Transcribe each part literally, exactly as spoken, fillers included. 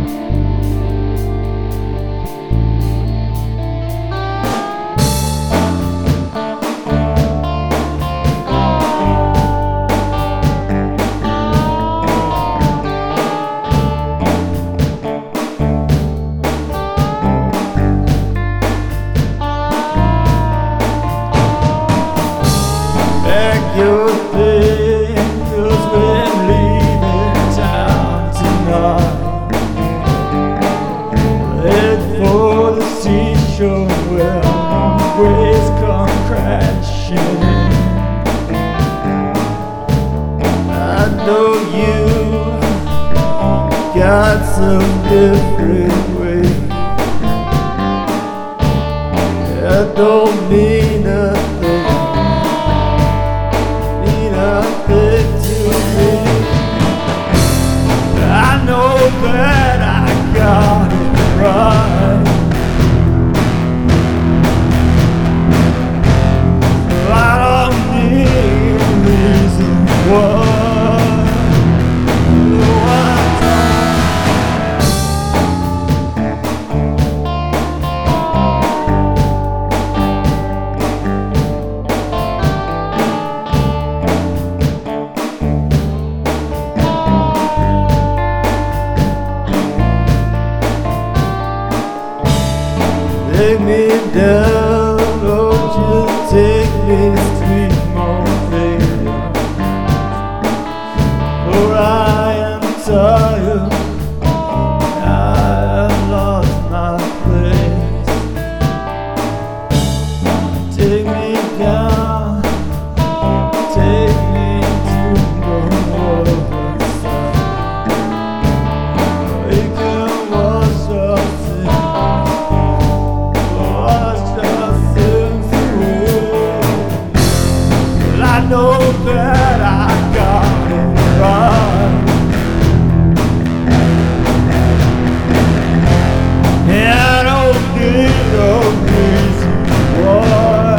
Your thing, 'cause we're leaving town tonight. Head for the seashore where waves come crashing in. I know you got some different ways. That don't mean nothing. Nothing to me. I know that I got it right. I don't need a reason why. Take me down, don't you take me street more baby. For I am tired, I have lost my place. Take me down, take me to the other side. We can wash our sins. I know that I got it right. And I don't need a reason why.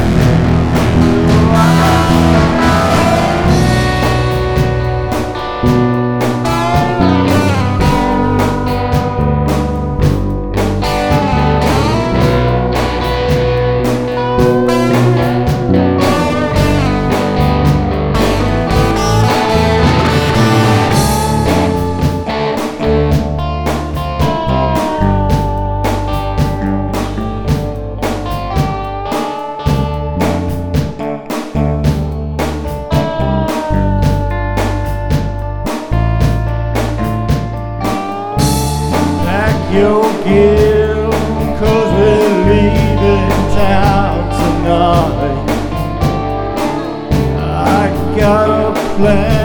Your gear, 'cause we're leaving town tonight. I got a plan.